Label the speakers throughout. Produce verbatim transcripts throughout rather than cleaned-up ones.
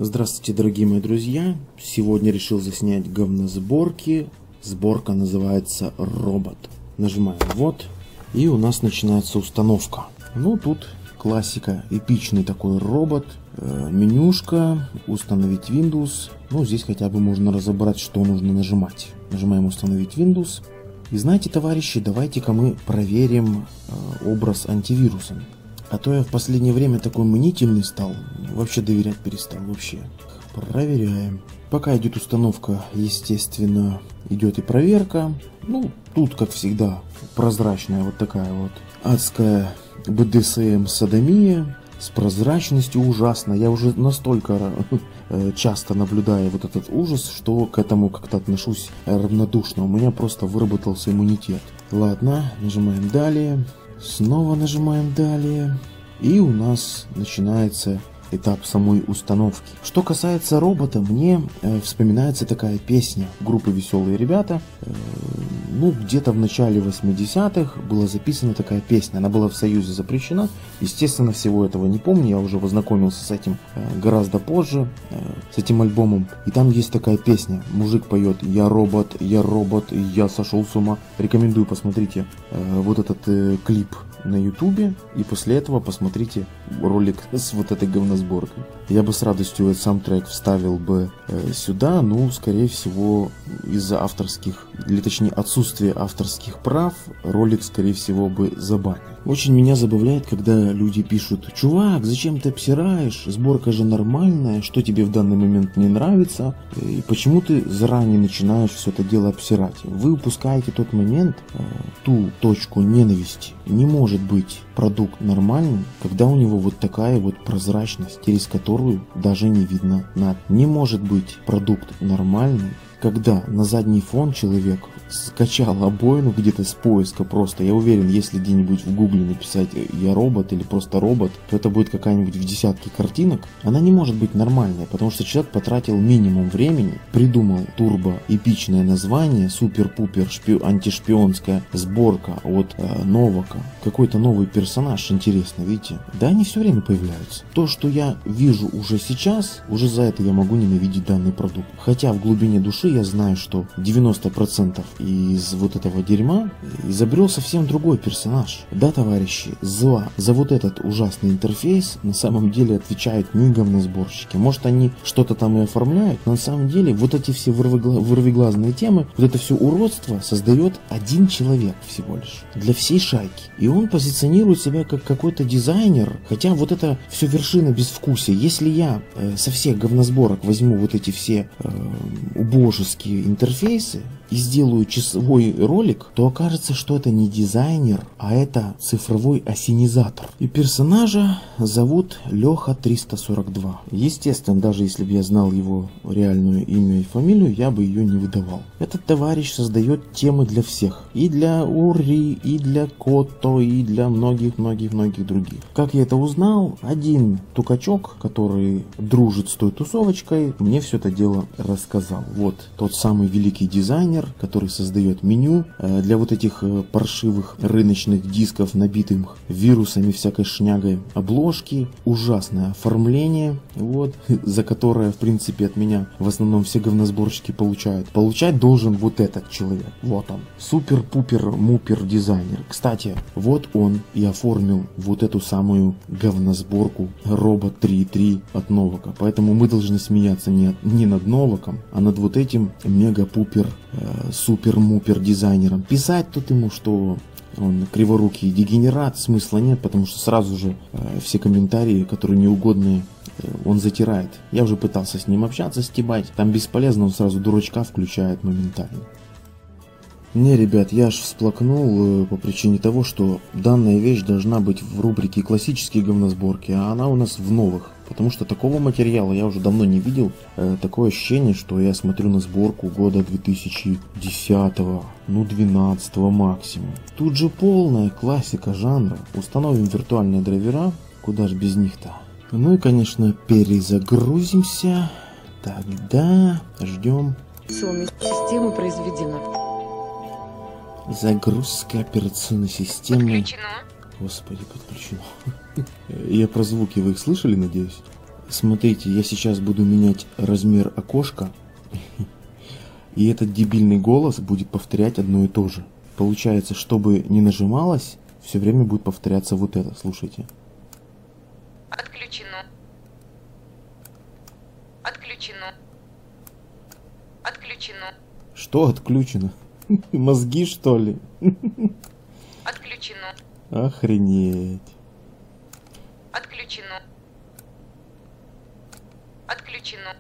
Speaker 1: Здравствуйте, дорогие мои друзья! Сегодня решил заснять говносборки. Сборка называется «Робот». Нажимаем «Вот», и у нас начинается установка. Ну, тут классика, эпичный такой робот, э, менюшка, установить Windows. Ну, здесь хотя бы можно разобрать, что нужно нажимать. Нажимаем «Установить Windows». И знаете, товарищи, давайте-ка мы проверим э, образ антивирусом. А то я в последнее время такой мнительный стал, вообще доверять перестал вообще. Проверяем. Пока идет установка, естественно, идет и проверка. Ну, тут, как всегда, прозрачная вот такая вот адская бэ дэ эс эм-садомия. С прозрачностью ужасно. Я уже настолько часто наблюдаю вот этот ужас, что к этому как-то отношусь равнодушно. У меня просто выработался иммунитет. Ладно, нажимаем «Далее». Снова нажимаем «Далее». И у нас начинается этап самой установки. Что касается робота, мне э, вспоминается такая песня группы «Веселые ребята». Э, ну, где-то в начале восьмидесятых была записана такая песня. Она была в Союзе запрещена. Естественно, всего этого не помню. Я уже познакомился с этим э, гораздо позже, э, с этим альбомом. И там есть такая песня. Мужик поет «Я робот, я робот, я сошел с ума». Рекомендую, посмотрите э, вот этот э, клип на ютубе, и после этого посмотрите ролик с вот этой говносборкой. Я бы с радостью этот сам трек вставил бы э, сюда, но, скорее всего, из-за авторских, или точнее отсутствия авторских прав, ролик, скорее всего, бы забанили. Очень меня забавляет, когда люди пишут: «Чувак, зачем ты обсираешь? Сборка же нормальная, что тебе в данный момент не нравится? И почему ты заранее начинаешь все это дело обсирать?» Вы упускаете тот момент, э, ту точку ненависти. Не может быть продукт нормальный, когда у него вот такая вот прозрачность, через которую даже не видно над. Не может быть продукт нормальный, когда на задний фон человек скачал обоину где-то с поиска просто. Я уверен, если где-нибудь в гугле написать «Я робот» или просто «робот», то это будет какая-нибудь в десятке картинок. Она не может быть нормальной, потому что человек потратил минимум времени, придумал турбо-эпичное название, супер-пупер шпи- антишпионская сборка от э, Новака. Какой-то новый персонаж, интересно, видите? Да, они все время появляются. То, что я вижу уже сейчас, уже за это я могу ненавидеть данный продукт. Хотя в глубине души я знаю, что девяносто процентов из вот этого дерьма изобрел совсем другой персонаж. Да, товарищи, зла за вот этот ужасный интерфейс на самом деле отвечают не говносборщики. Может, они что-то там и оформляют, но на самом деле вот эти все вырвигла- вырвиглазные темы, вот это все уродство создает один человек всего лишь для всей шайки. И он позиционирует себя как какой-то дизайнер, хотя вот это все вершина безвкусия. Если я э, со всех говносборок возьму вот эти все э, убожеские интерфейсы и сделаю часовой ролик, то окажется, что это не дизайнер, а это цифровой ассенизатор. И персонажа зовут Леха триста сорок два. Естественно, даже если бы я знал его реальное имя и фамилию, я бы ее не выдавал. Этот товарищ создает темы для всех. И для Ури, и для Кото, и для многих-многих-многих других. Как я это узнал? Один тукачок, который дружит с той тусовочкой, мне все это дело рассказал. Вот тот самый великий дизайнер, который создает меню для вот этих паршивых рыночных дисков, набитых вирусами, всякой шнягой, обложки, ужасное оформление, вот, за которое, в принципе, от меня в основном все говносборщики получают. Получать должен вот этот человек. Вот он. Супер-пупер-мупер дизайнер. Кстати, вот он и оформил вот эту самую говносборку робот три три от Новака. Поэтому мы должны смеяться не, не над Новаком, а над вот этим мега-пупер э, супер-мупер дизайнером. Писать тут ему, что он криворукий дегенерат, смысла нет, потому что сразу же э, все комментарии, которые неугодные, э, он затирает. Я уже пытался с ним общаться, стебать. Там бесполезно, он сразу дурачка включает моментально. Не, ребят, я аж всплакнул э, по причине того, что данная вещь должна быть в рубрике «Классические говносборки», а она у нас в новых. Потому что такого материала я уже давно не видел. Э, такое ощущение, что я смотрю на сборку года две тысячи десятого, ну двенадцатого максимум. Тут же полная классика жанра. Установим виртуальные драйвера, куда ж без них-то. Ну и, конечно, перезагрузимся. Тогда ждем.
Speaker 2: Система произведена.
Speaker 1: Загрузка операционной системы.
Speaker 2: Подключено.
Speaker 1: Господи, подключено. Я про звуки, вы их слышали, надеюсь? Смотрите, я сейчас буду менять размер окошка, и этот дебильный голос будет повторять одно и то же. Получается, чтобы не нажималось, все время будет повторяться вот это. Слушайте.
Speaker 3: Отключено. Отключено. Отключено.
Speaker 1: Что отключено? Мозги, что ли?
Speaker 3: Отключено.
Speaker 1: Охренеть.
Speaker 3: Отключено. Отключено.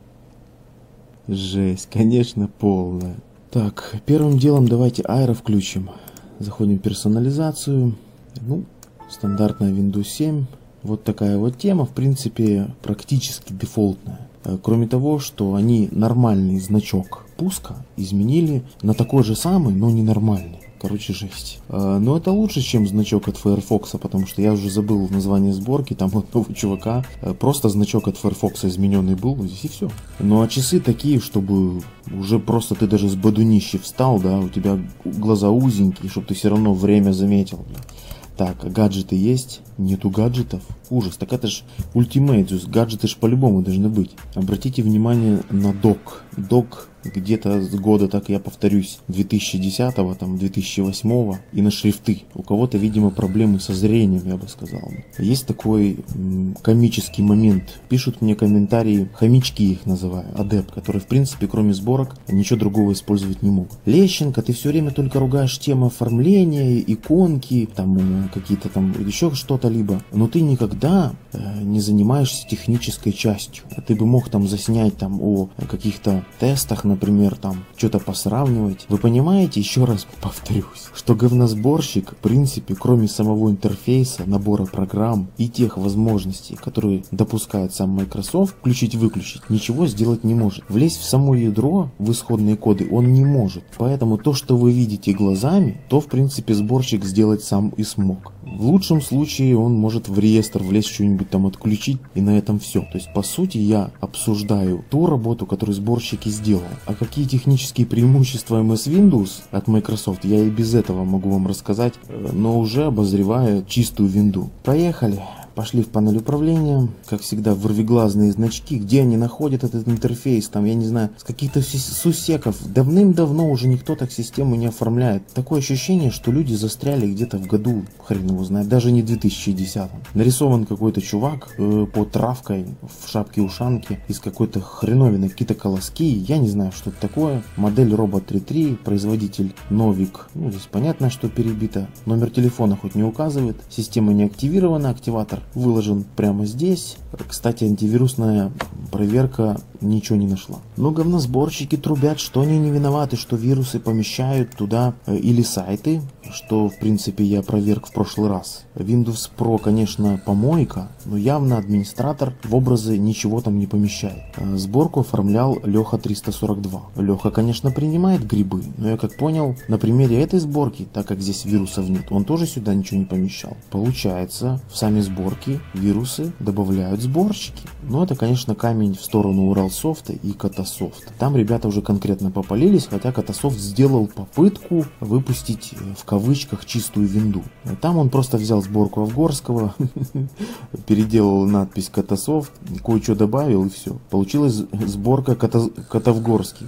Speaker 1: Жесть, конечно, полная. Так, первым делом давайте аэро включим. Заходим в персонализацию. Ну, стандартная Windows семь. Вот такая вот тема, в принципе, практически дефолтная. Кроме того, что они нормальный значок пуска изменили на такой же самый, но ненормальный. Короче, жесть. Но это лучше, чем значок от Firefox, потому что я уже забыл название сборки, там от нового чувака. Просто значок от Firefox измененный был, здесь и все. Ну а часы такие, чтобы уже просто ты даже с бодунищи встал, да, у тебя глаза узенькие, чтобы ты все равно время заметил. Так, гаджеты есть? Нету гаджетов? Ужас, так это ж Ultimate, гаджеты ж по-любому должны быть. Обратите внимание на док. Док где-то с года, так я повторюсь, две тысячи десятого, там, две тысячи восьмого, и на шрифты. У кого-то, видимо, проблемы со зрением, я бы сказал. Есть такой м, комический момент. Пишут мне комментарии, хомячки их называю, адепт, которые, в принципе, кроме сборок, ничего другого использовать не могут. Лещенко, ты все время только ругаешь тему оформления, иконки, там, какие-то там, еще что-то либо, но ты никогда э, не занимаешься технической частью. Ты бы мог там заснять там о каких-то тестах, например, там, что-то посравнивать. Вы понимаете, еще раз повторюсь, что говносборщик, в принципе, кроме самого интерфейса, набора программ и тех возможностей, которые допускает сам Microsoft, включить-выключить, ничего сделать не может. Влезть в само ядро, в исходные коды он не может. Поэтому то, что вы видите глазами, то, в принципе, сборщик сделать сам и смог. В лучшем случае он может в реестр влезть, что-нибудь там отключить, и на этом все. То есть, по сути, я обсуждаю ту работу, которую сборщик и сделал. А какие технические преимущества эм эс Windows от Microsoft, я и без этого могу вам рассказать, но уже обозревая чистую винду. Поехали! Пошли в панель управления, как всегда, вырвиглазные значки, где они находят этот интерфейс, там, я не знаю, с каких-то сусеков. Давным-давно уже никто так систему не оформляет. Такое ощущение, что люди застряли где-то в году, хрен его знает, даже не две тысячи десятом. Нарисован какой-то чувак э, под травкой, в шапке-ушанке, из какой-то хреновины, какие-то колоски, я не знаю, что это такое. Модель робот три три, производитель Новик, ну, здесь понятно, что перебито. Номер телефона хоть не указывает, система не активирована, активатор выложен прямо здесь. Кстати, антивирусная проверка ничего не нашла. Но говносборщики трубят, что они не виноваты, что вирусы помещают туда э, или сайты, что в принципе я проверк в прошлый раз. Windows Pro, конечно, помойка, но явно администратор в образы ничего там не помещает. Э, сборку оформлял Леха триста сорок два. Леха, конечно, принимает грибы, но я как понял, на примере этой сборки, так как здесь вирусов нет, он тоже сюда ничего не помещал. Получается, в сами сборки вирусы добавляют сборщики. Но это, конечно, камень в сторону Уралсофта и Катасофта. Там ребята уже конкретно попалились, хотя Катасофт сделал попытку выпустить в кавычках чистую винду. Там он просто взял сборку Авгорского, переделал надпись Катасофт, кое-что добавил и все. Получилась сборка Катавгорский.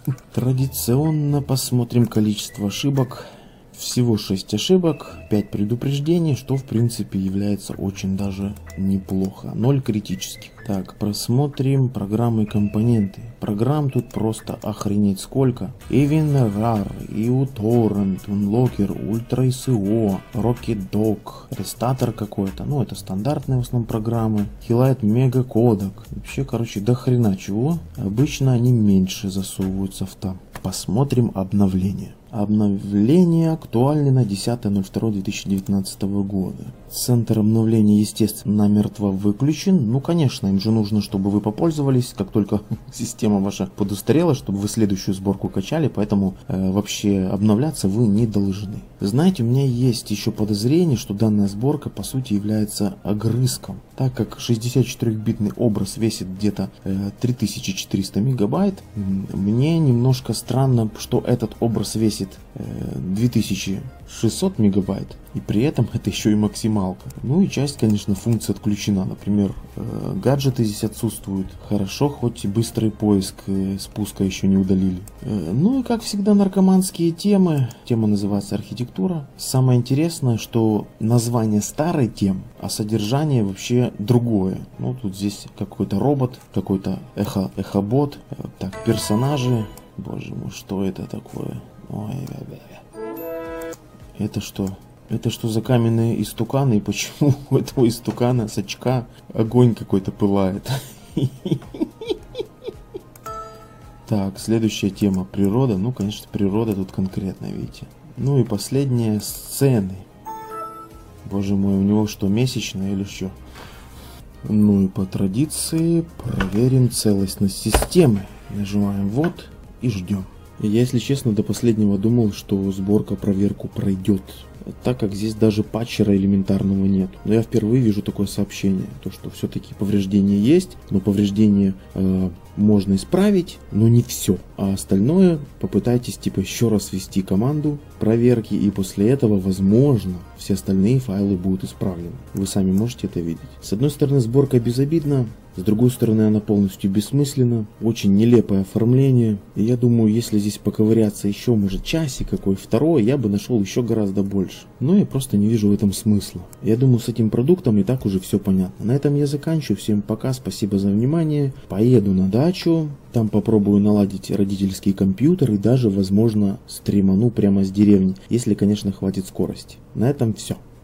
Speaker 1: Традиционно посмотрим количество ошибок. Всего шесть ошибок, пять предупреждений, что в принципе является очень даже неплохо. ноль критических. Так, просмотрим программы и компоненты. Программ тут просто охренеть сколько. и WinRAR, и uTorrent, Unlocker, UltraISO, RocketDoc, Restator какой-то. Ну, это стандартные в основном программы. Highlight Mega Codec. Вообще, короче, до хрена чего. Обычно они меньше засовываются в там. Посмотрим обновление. Обновление актуальны на десятое ноль второе две тысячи девятнадцатого года. Центр обновления, естественно, намертво выключен. Ну, конечно, им же нужно, чтобы вы попользовались, как только система ваша подустарела, чтобы вы следующую сборку качали, поэтому э, вообще обновляться вы не должны. Знаете, у меня есть еще подозрение, что данная сборка по сути является огрызком, так как шестидесятичетырёхбитный образ весит где-то э, три тысячи четыреста мегабайт. Мне немножко странно, что этот образ весит две тысячи шестьсот мегабайт, и при этом это еще и максималка. Ну и часть, конечно, функций отключена. Например, гаджеты здесь отсутствуют. Хорошо, хоть и быстрый поиск спуска еще не удалили. Ну и как всегда, наркоманские темы. Тема называется архитектура. Самое интересное, что название старой темы, а содержание вообще другое. Ну тут здесь какой-то робот, какой-то эхо, эхобот. Так, персонажи. Боже мой, что это такое? Ой, это что? Это что за каменные истуканы? И почему у этого истукана с очка огонь какой-то пылает? Так, следующая тема. Природа. Ну, конечно, природа тут конкретно, видите. Ну и последняя, сцены. Боже мой, у него что, месячная или что? Ну и по традиции проверим целостность системы. Нажимаем вот и ждем. Я, если честно, до последнего думал, что сборка проверку пройдет, так как здесь даже патчера элементарного нет. Но я впервые вижу такое сообщение, то что все-таки повреждения есть, но повреждения э, можно исправить, но не все. А остальное попытайтесь типа еще раз ввести команду проверки, и после этого, возможно, все остальные файлы будут исправлены. Вы сами можете это видеть. С одной стороны, сборка безобидна. С другой стороны, она полностью бессмысленна, очень нелепое оформление. И я думаю, если здесь поковыряться еще, может, часик какой, второй, я бы нашел еще гораздо больше. Но я просто не вижу в этом смысла. Я думаю, с этим продуктом и так уже все понятно. На этом я заканчиваю. Всем пока, спасибо за внимание. Поеду на дачу, там попробую наладить родительский компьютер и даже, возможно, стриману прямо с деревни, если, конечно, хватит скорости. На этом все.